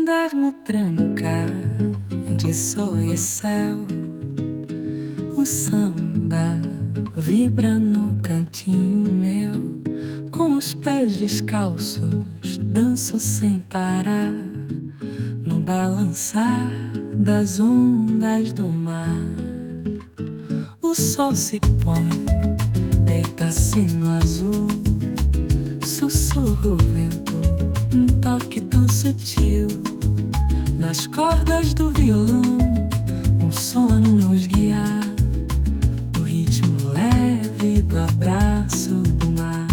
Dermotranca de sol e céu, o samba vibra no cantinho meu. Com os pés descalços danço sem parar, no balançar das ondas do mar. O sol se põe, deita-se no azul, sussurra o vento, um toque tão sutil. Nas cordas do violão, um sono nos guiar, o ritmo leve do abraço do mar.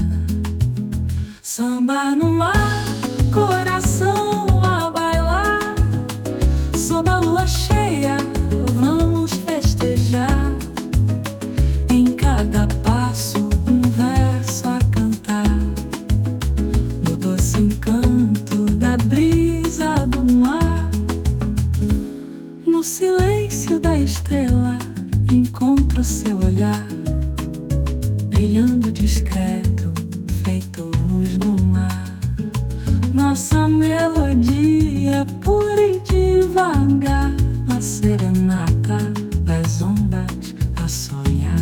Samba no mar, coração a bailar, sob a lua cheia, vamos festejar. Em cada passo, um verso a cantar, no doce encanto da brisa do mar. No silêncio da estrela, encontro seu olhar, brilhando discreto, feito luz no mar. Nossa melodia pura e devagar, a serenata das ondas a sonhar.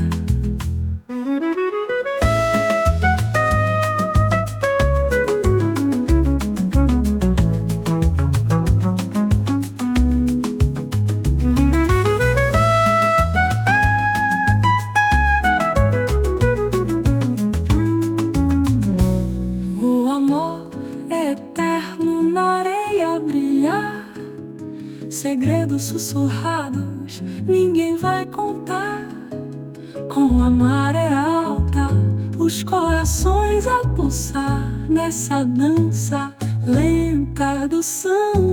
O amor é eterno na areia brilhar, segredos sussurrados ninguém vai contar. Com a maré alta, os corações a pulsar nessa dança lenta do samba.